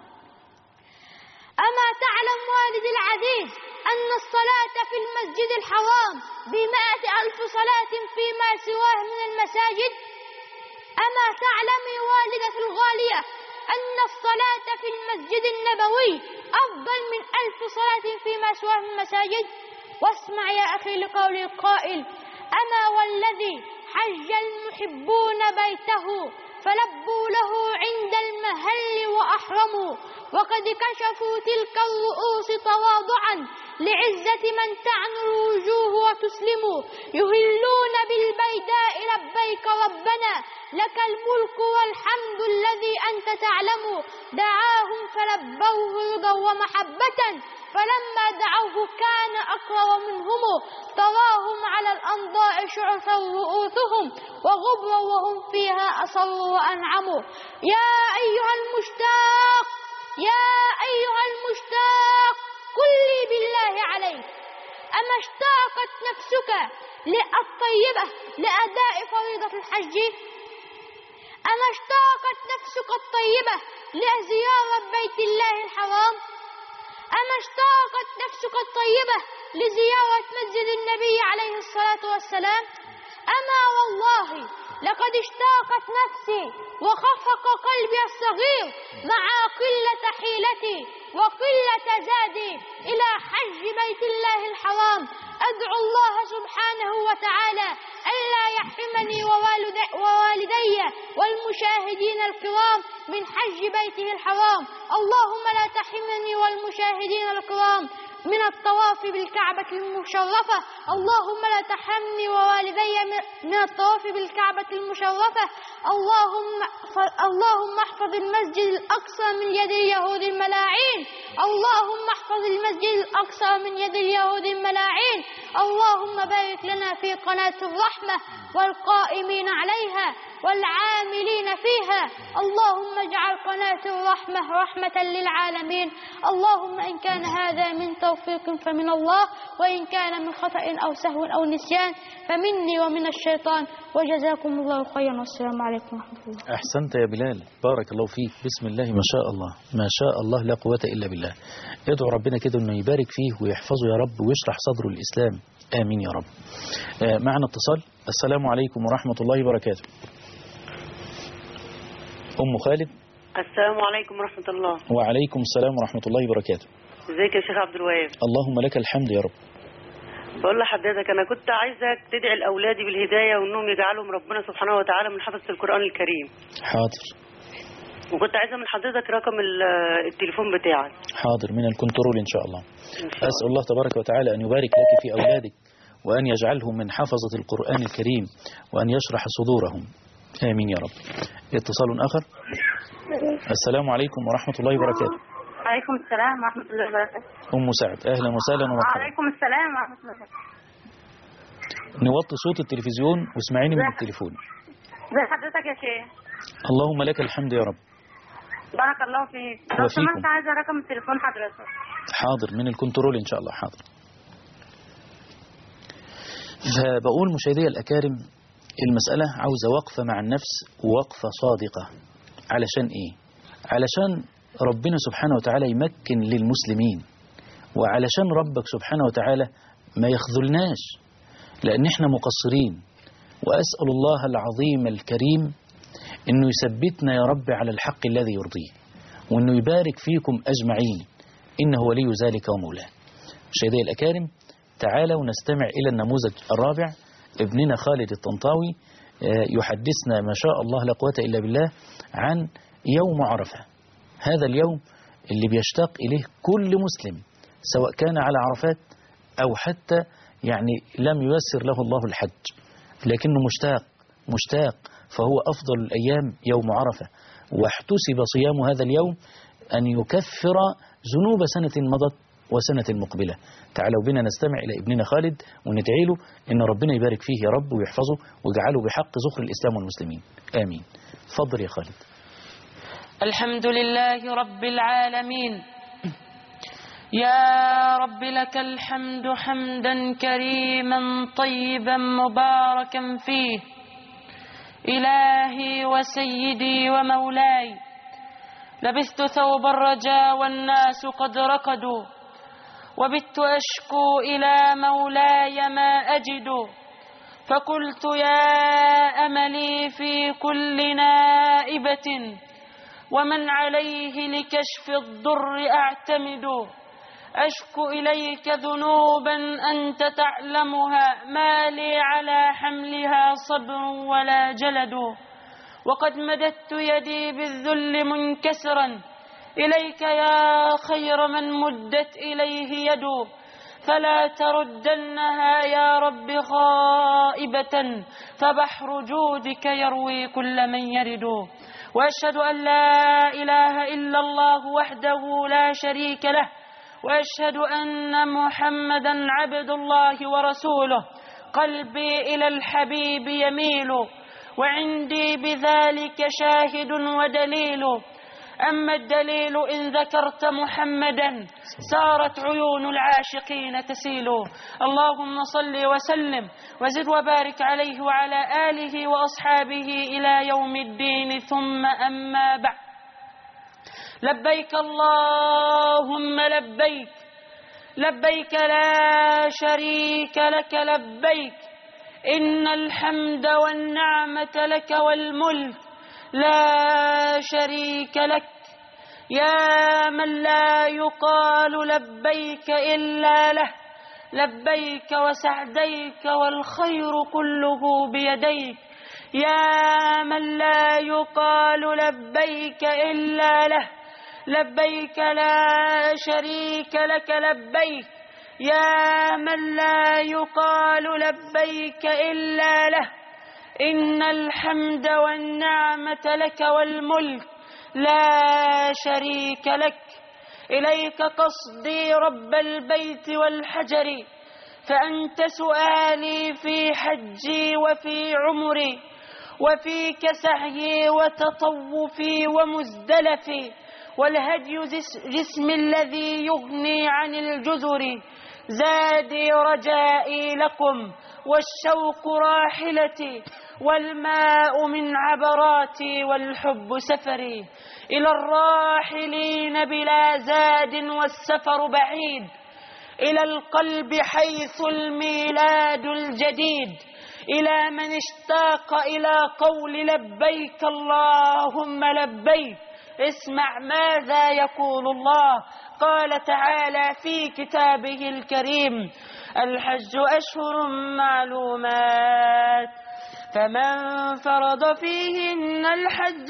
أما تعلم والدي العزيز أن الصلاة في المسجد الحرام ب100,000 صلاة فيما سواه من المساجد؟ أما تعلمي والدتي الغالية أن الصلاة في المسجد النبوي أفضل من 1000 صلاة فيما سواه من المساجد؟ واسمع يا أخي لقول القائل: أما والذي حج المحبون بيته فلبوا له عند المهل وأحرموا، وقد كشفوا تلك الرؤوس تواضعا لعزة من تعنو الوجوه وتسلم يهلون بالبيداء لبيك ربنا لك الملك والحمد الذي أنت تعلم دعاهم فلبوه رضا ومحبة فلما دعوه كان أقرب منهم تراهم على الأنضاء شعثا رؤوسهم وغبرا وهم فيها أصروا وأنعموا يا أيها المشتاق يا أيها المشتاق قل لي بالله عليك أما اشتاقت نفسك الطيبة لأداء فريضة الحج أما اشتاقت نفسك الطيبة لزيارة بيت الله الحرام أما اشتاقت نفسك الطيبة لزيارة مسجد النبي عليه الصلاة والسلام أما والله لقد اشتاقت نفسي وخفق قلبي الصغير مع قلة حيلتي وقلة زادي إلى حج بيت الله الحرام أدعو الله سبحانه وتعالى ألا يحرمني ووالدي والمشاهدين الكرام من حج بيته الحرام اللهم لا تحرمني والمشاهدين الكرام من الطواف بالكعبة المشرفة اللهم لا تحرمني ووالدي من الطواف بالكعبة المشرفة اللهم احفظ المسجد الأقصى من يد اليهود الملاعين اللهم احفظ المسجد الأقصى من يد اليهود الملاعين اللهم بارك لنا في قناة الرحمة والقائمين عليها والعاملين فيها اللهم اجعل قناة الرحمة رحمة للعالمين اللهم إن كان هذا من توفيق فمن الله وإن كان من خطأ أو سهو أو نسيان فمني ومن الشيطان وجزاكم الله خيرا والسلام عليكم ورحمة الله. أحسنت يا بلال، بارك الله فيك. بسم الله ما شاء الله ما شاء الله لا قوة إلا بالله. ادعو ربنا كده إنه يبارك فيه ويحفظه يا رب ويشرح صدره الإسلام، آمين يا رب. معنا اتصال. السلام عليكم ورحمة الله وبركاته. أم خالد. السلام عليكم ورحمة الله. وعليكم السلام ورحمة الله وبركاته. ازيك يا شيخ عبد الوهاب؟ اللهم لك الحمد يا رب. بقول لحضرتك أنا كنت عايزك تدعي لأولادي بالهداية وإنهم يجعلهم ربنا سبحانه وتعالى من حفظة القرآن الكريم. حاضر. وكنت عايزة من حضرتك رقم التليفون بتاعك. حاضر، من الكنترول إن شاء الله. أسأل الله تبارك وتعالى أن يبارك لك في أولادك وأن يجعلهم من حفظة القرآن الكريم وأن يشرح صدورهم، آمين يا رب. اتصال آخر. السلام عليكم ورحمة الله وبركاته. عليكم السلام ورحمة الله وبركاته. أم سعد، أهلا وسهلا ومرحبا. عليكم السلام ورحمة الله وبركاته. نوطي صوت التلفزيون واسمعيني من التليفون. زي حضرتك يا شيخ. اللهم لك الحمد يا رب. بارك الله فيك. لو سمحت عايزة رقم التليفون حضرتك. حاضر، من الكنترول إن شاء الله. حاضر. فبقول مشاهدي الأكارم، المسألة عاوزة وقفة مع النفس ووقفة صادقة. علشان إيه؟ علشان ربنا سبحانه وتعالى يمكن للمسلمين، وعلشان ربك سبحانه وتعالى ما يخذلناش، لأن احنا مقصرين. وأسأل الله العظيم الكريم أنه يثبتنا يا رب على الحق الذي يرضيه، وأنه يبارك فيكم أجمعين، إنه ولي ذلك ومولاه. مشاهدي الأكارم، تعالوا نستمع إلى النموذج الرابع. ابننا خالد الطنطاوي يحدثنا ما شاء الله لا قوة إلا بالله عن يوم عرفة، هذا اليوم اللي بيشتاق إليه كل مسلم، سواء كان على عرفات أو حتى يعني لم ييسر له الله الحج، لكنه مشتاق. فهو أفضل الأيام يوم عرفة، واحتسب صيام هذا اليوم أن يكفر ذنوب سنة مضت وسنة مقبلة. تعالوا بنا نستمع إلى ابننا خالد وندعي له إن ربنا يبارك فيه يا رب ويحفظه ويجعله بحق ذخر الإسلام والمسلمين، آمين. فضل يا خالد. الحمد لله رب العالمين، يا رب لك الحمد حمدا كريما طيبا مباركا فيه، إلهي وسيدي ومولاي، لبست ثوب الرجاء والناس قد رقدوا، وبت أشكو إلى مولاي ما أجد، فقلت يا أملي في كل نائبة، ومن عليه لكشف الضر أعتمد، أشكو إليك ذنوبا أنت تعلمها، ما لي على حملها صبر ولا جلد، وقد مددت يدي بالذل منكسرا إليك يا خير من مدت إليه يد، فلا تردنها يا رب خائبة، فبحر جودك يروي كل من يرد. وأشهد أن لا إله إلا الله وحده لا شريك له، وأشهد أن محمدا عبد الله ورسوله. قلبي إلى الحبيب يميل، وعندي بذلك شاهد ودليل. أما الدليل إن ذكرت محمدا سارت عيون العاشقين تسيل. اللهم صل وسلم وزد وبارك عليه وعلى آله وأصحابه إلى يوم الدين. ثم أما بعد، لبيك اللهم لبيك، لبيك لا شريك لك لبيك، إن الحمد والنعمة لك والملك لا شريك لك. يا من لا يقال لبيك إلا له، لبيك وسعديك والخير كله بيديك. يا من لا يقال لبيك إلا له، لبيك لا شريك لك لبيك. يا من لا يقال لبيك إلا له، إن الحمد والنعمة لك والملك لا شريك لك. إليك قصدي رب البيت والحجر، فأنت سؤالي في حجي وفي عمري، وفيك سعيي وتطوفي ومزدلفي، والهدي جسمي الذي يغني عن الجزر. زادي رجائي لكم والشوق راحلتي، والماء من عبراتي والحب سفري. إلى الراحلين بلا زاد والسفر بعيد، إلى القلب حيث الميلاد الجديد. إلى من اشتاق إلى قول لبيك اللهم لبيك، اسمع ماذا يقول الله. قال تعالى في كتابه الكريم: الحج أشهر معلومات، فمن فرض فيهن الحج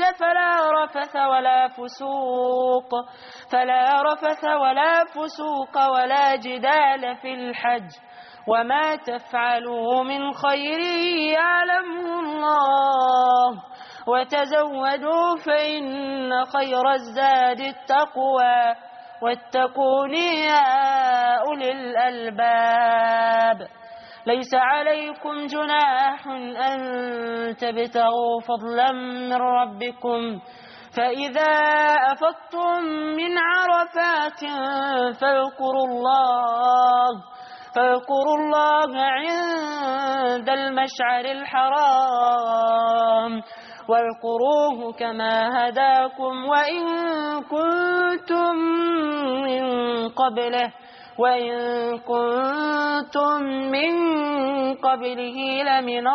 فلا رفث ولا فسوق ولا جدال في الحج، وما تفعلوا من خير يعلمه الله، وتزودوا فإن خير الزاد التقوى، واتقون يا أولي الألباب. ليس عليكم جناح أن تبتغوا فضلا من ربكم، فإذا أفضتم من عرفات فاذكروا الله عند المشعر الحرام، واذكروه كما هداكم وإن كنتم من قبله لمن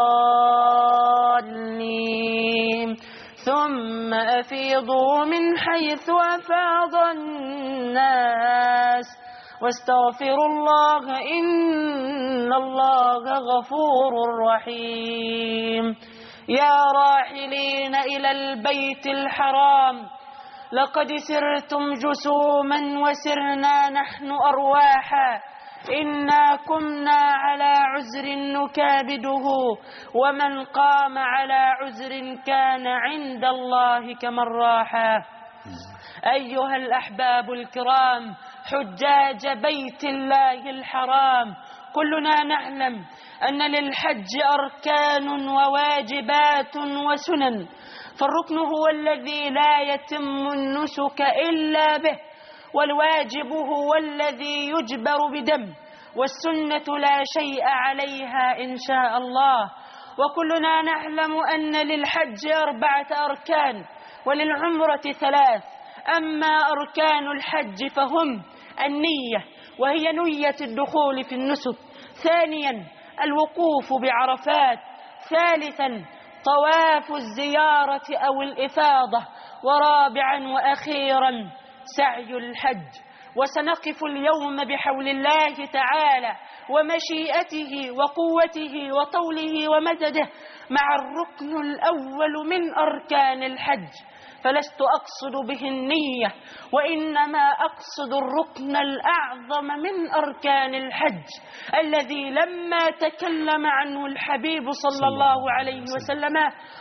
الضالين. ثم أفيضوا من حيث أفاض الناس واستغفروا الله إن الله غفور رحيم. يا راحلين إلى البيت الحرام، لقد سرتم جسوما وسرنا نحن أرواحا، إنا كنا على عذر نكابده، ومن قام على عذر كان عند الله كمن راحا. أيها الأحباب الكرام، حجاج بيت الله الحرام، كلنا نعلم أن للحج أركان وواجبات وسنن، فالركن هو الذي لا يتم النسك إلا به، والواجب هو الذي يجبر بدم، والسنة لا شيء عليها إن شاء الله. وكلنا نعلم أن للحج 4 أركان وللعمرة 3. أما أركان الحج فهم: النية، وهي نية الدخول في النسك. ثانيا الوقوف بعرفات. ثالثا طواف الزيارة أو الإفاضة. ورابعا وأخيرا سعي الحج. وسنقف اليوم بحول الله تعالى ومشيئته وقوته وطوله ومدده مع الركن الأول من أركان الحج، فلست أقصد به النية، وإنما أقصد الركن الأعظم من أركان الحج الذي لما تكلم عنه الحبيب صلى الله عليه وسلم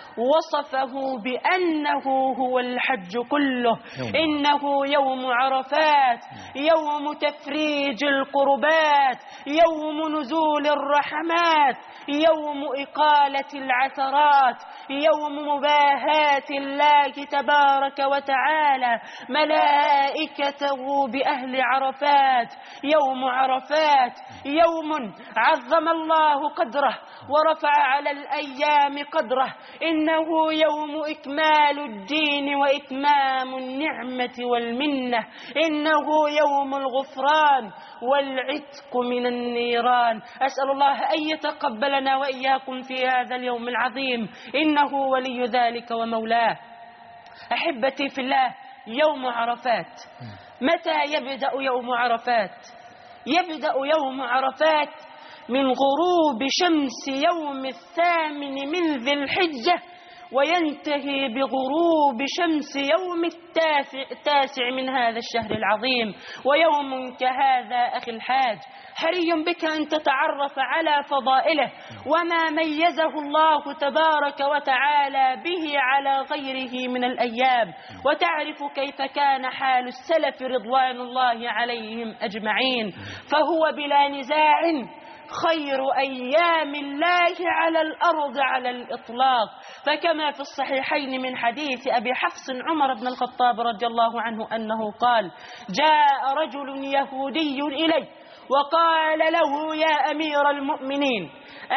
وصفه بأنه هو الحج كله. إنه يوم عرفات، يوم تفريج القربات، يوم نزول الرحمات، يوم إقالة العثرات، يوم مباهاة الله تبارك وتعالى ملائكته بأهل عرفات. يوم عرفات يوم عظم الله قدره ورفع على الأيام قدره. إنه يوم إكمال الدين وإتمام النعمة والمنة. إنه يوم الغفران والعتق من النيران. أسأل الله أن يتقبلنا وإياكم في هذا اليوم العظيم، إنه ولي ذلك ومولاه. أحبتي في الله، يوم عرفات، متى يبدأ يوم عرفات؟ يبدأ يوم عرفات من غروب شمس يوم 8 من ذي الحجة، وينتهي بغروب شمس يوم 9 من هذا الشهر العظيم. ويوم كهذا أخي الحاج حري بك أن تتعرف على فضائله وما ميزه الله تبارك وتعالى به على غيره من الأيام، وتعرف كيف كان حال السلف رضوان الله عليهم أجمعين. فهو بلا نزاع خير أيام الله على الأرض على الإطلاق. فكما في الصحيحين من حديث أبي حفص عمر بن الخطاب رضي الله عنه أنه قال: جاء رجل يهودي إلي وقال له: يا أمير المؤمنين،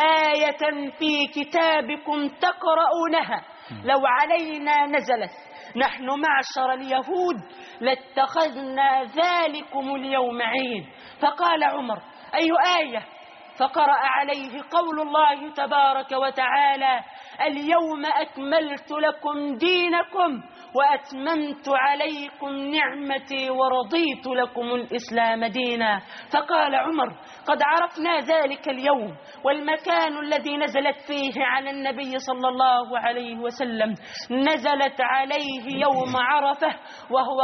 آية في كتابكم تقرؤونها لو علينا نزلت نحن معشر اليهود لاتخذنا ذلكم اليوم عيد. فقال عمر: أي آية؟ فقرأ عليه قول الله تبارك وتعالى: اليوم أكملت لكم دينكم وأتممت عليكم نعمتي ورضيت لكم الإسلام دينا. فقال عمر: قد عرفنا ذلك اليوم والمكان الذي نزلت فيه على النبي صلى الله عليه وسلم. نزلت عليه يوم عرفة وهو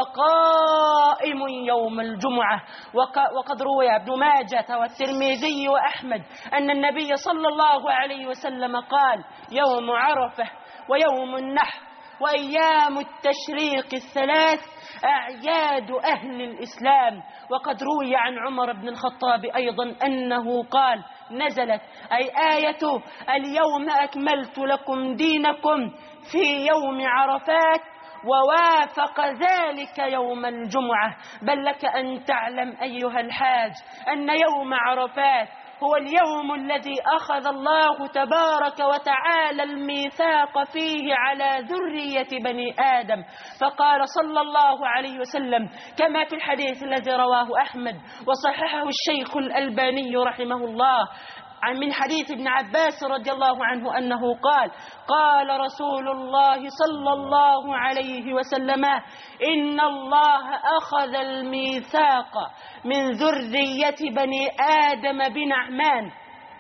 قائم يوم الجمعة. وقد روي ابن ماجة والترمذي وأحمد أن النبي صلى الله عليه وسلم قال: يوم عرفة ويوم النحر وأيام التشريق الثلاث أعياد أهل الإسلام. وقد روي عن عمر بن الخطاب أيضا أنه قال: نزلت أي آية اليوم أكملت لكم دينكم في يوم عرفات، ووافق ذلك يوم الجمعة. بل لك أن تعلم أيها الحاج أن يوم عرفات هو اليوم الذي أخذ الله تبارك وتعالى الميثاق فيه على ذرية بني آدم. فقال صلى الله عليه وسلم كما في الحديث الذي رواه أحمد وصححه الشيخ الألباني رحمه الله من حديث ابن عباس رضي الله عنه أنه قال: قال رسول الله صلى الله عليه وسلم: إن الله أخذ الميثاق من ذرية بني آدم بنعمان،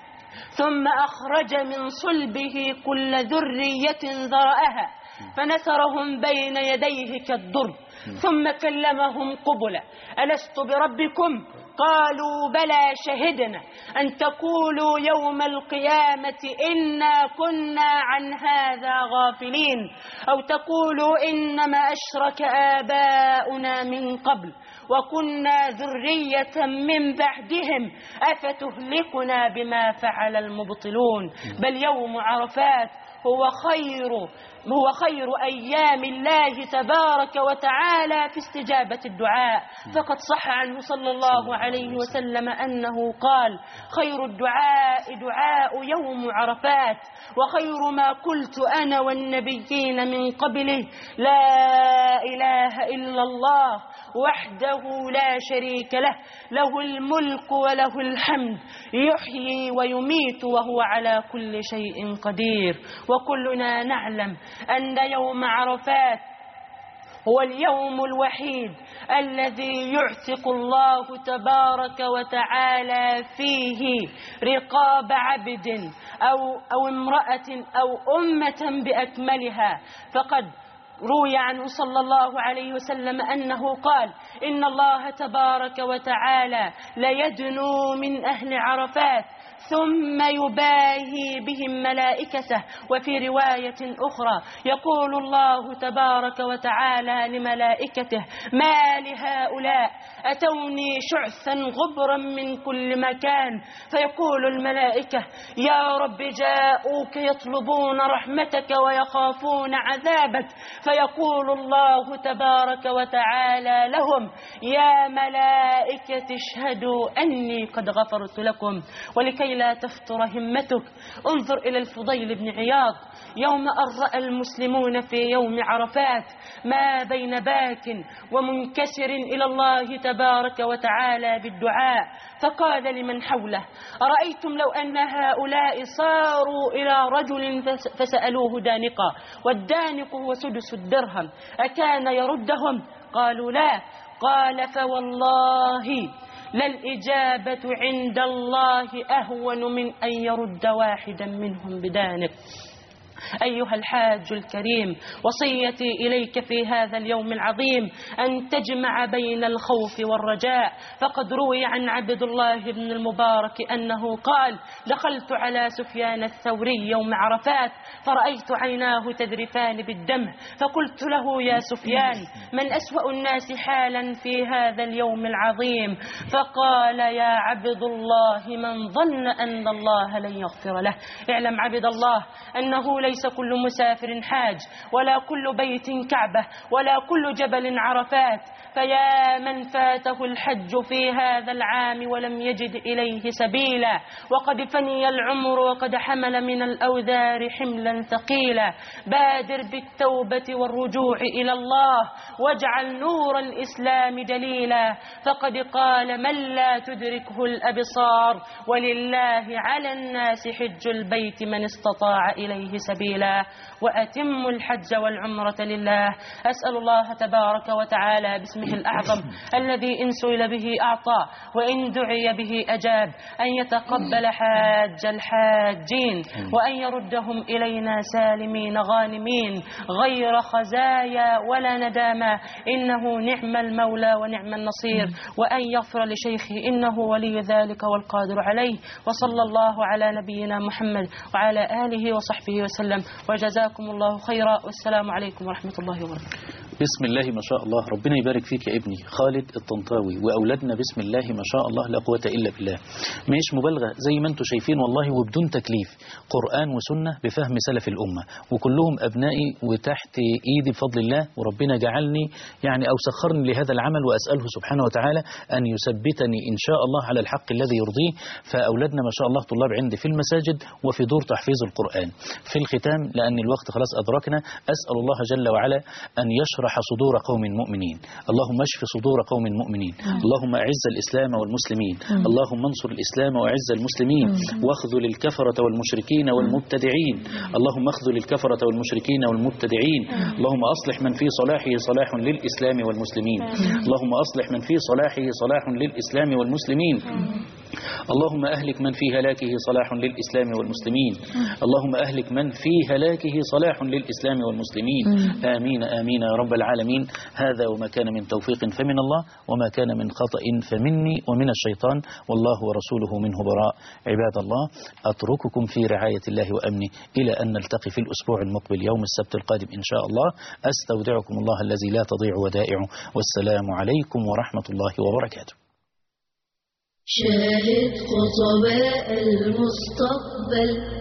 ثم أخرج من صلبه كل ذرية ذرأها فنثرهم بين يديه كالضر، ثم كلمهم قبلا: ألست بربكم؟ قالوا: بلى، شهدنا أن تقولوا يوم القيامة إنا كنا عن هذا غافلين، أو تقولوا إنما أشرك آباؤنا من قبل وكنا ذرية من بعدهم أفتهلكنا بما فعل المبطلون. بل يوم عرفات هو خير أيام الله تبارك وتعالى في استجابة الدعاء. فقد صح عنه صلى الله عليه وسلم أنه قال: خير الدعاء دعاء يوم عرفات، وخير ما قلت أنا والنبيين من قبله لا إله إلا الله وحده لا شريك له، له الملك وله الحمد، يحيي ويميت وهو على كل شيء قدير. وكلنا نعلم أن يوم عرفات هو اليوم الوحيد الذي يعتق الله تبارك وتعالى فيه رقاب عبد أو امرأة أو أمة بأكملها. فقد روي عنه صلى الله عليه وسلم أنه قال: إن الله تبارك وتعالى ليدنو من أهل عرفات ثم يباهي بهم ملائكته. وفي رواية أخرى يقول الله تبارك وتعالى لملائكته: ما لهؤلاء أتوني شعثا غبرا من كل مكان. فيقول الملائكة: يا رب جاءوك يطلبون رحمتك ويخافون عذابك. فيقول الله تبارك وتعالى لهم: يا ملائكة اشهدوا أني قد غفرت لكم. ولكي لا تفتر همتك انظر إلى الفضيل بن عياض يوم أن رأى المسلمون في يوم عرفات ما بين باك ومنكسر إلى الله تبارك وتعالى بالدعاء، فقال لمن حوله: أرأيتم لو أن هؤلاء صاروا إلى رجل فسألوه دانقا، والدانق هو سدس الدرهم، أكان يردهم؟ قالوا لا. قال: فوالله للإجابة عند الله أهون من أن يرد واحدا منهم بدانق. أيها الحاج الكريم، وصيتي إليك في هذا اليوم العظيم أن تجمع بين الخوف والرجاء. فقد روي عن عبد الله بن المبارك أنه قال: دخلت على سفيان الثوري يوم عرفات فرأيت عيناه تذرفان بالدم، فقلت له: يا سفيان، من أسوأ الناس حالا في هذا اليوم العظيم؟ فقال: يا عبد الله، من ظن أن الله لن يغفر له. اعلم عبد الله أنه ليس كل مسافر حاج، ولا كل بيت كعبة، ولا كل جبل عرفات. فيا من فاته الحج في هذا العام ولم يجد إليه سبيلا، وقد فني العمر وقد حمل من الأوذار حملا ثقيلا، بادر بالتوبة والرجوع إلى الله، واجعل نور الإسلام دليلا. فقد قال من لا تدركه الأبصار: ولله على الناس حج البيت من استطاع إليه سبيلا. وأتم الحج والعمرة لله. أسأل الله تبارك وتعالى باسمه الأعظم الذي إن سئل به أعطى وإن دعي به أجاب أن يتقبل حاج الحاجين، وأن يردهم إلينا سالمين غانمين غير خزايا ولا ندامة، إنه نعم المولى ونعم النصير. وأن يغفر لشيخه إنه ولي ذلك والقادر عليه. وصلى الله على نبينا محمد وعلى آله وصحبه وسلم، وجزاكم الله خيرا، والسلام عليكم ورحمة الله وبركاته. بسم الله ما شاء الله، ربنا يبارك فيك يا ابني خالد الطنطاوي، وأولادنا بسم الله ما شاء الله لا قوة إلا بالله. مش مبالغة زي ما انتم شايفين والله، وبدون تكليف، قرآن وسنة بفهم سلف الأمة، وكلهم أبنائي وتحت إيدي بفضل الله. وربنا جعلني يعني أو سخرني لهذا العمل، وأسأله سبحانه وتعالى أن يثبتني إن شاء الله على الحق الذي يرضيه. فأولادنا ما شاء الله طلاب عندي في المساجد وفي دور تحفيظ القرآن. في الختام لأن الوقت خلاص أدركنا، أسأل الله جل وعلا أن يشرح صدور قوم مؤمنين. اللهم اشف صدور قوم مؤمنين. اللهم أعز الإسلام والمسلمين. اللهم انصر الإسلام وأعز المسلمين، واخذل الكفرة والمشركين والمبتدعين. اللهم اخذل الكفرة والمشركين والمبتدعين. اللهم أصلح من في صلاحه صلاح للإسلام والمسلمين. اللهم أصلح من في صلاحه صلاح للإسلام والمسلمين. اللهم أهلك من في هلاكه صلاح للإسلام والمسلمين. اللهم أهلك من في هلاكه صلاح للإسلام والمسلمين. آمين آمين يا رب العالمين. هذا وما كان من توفيق فمن الله، وما كان من خطأ فمني ومن الشيطان، والله ورسوله منه براء. عباد الله، أترككم في رعاية الله وأمنه إلى أن نلتقي في الأسبوع المقبل يوم السبت القادم إن شاء الله. أستودعكم الله الذي لا تضيع ودائعه، والسلام عليكم ورحمة الله وبركاته. شاهد خطباء المستقبل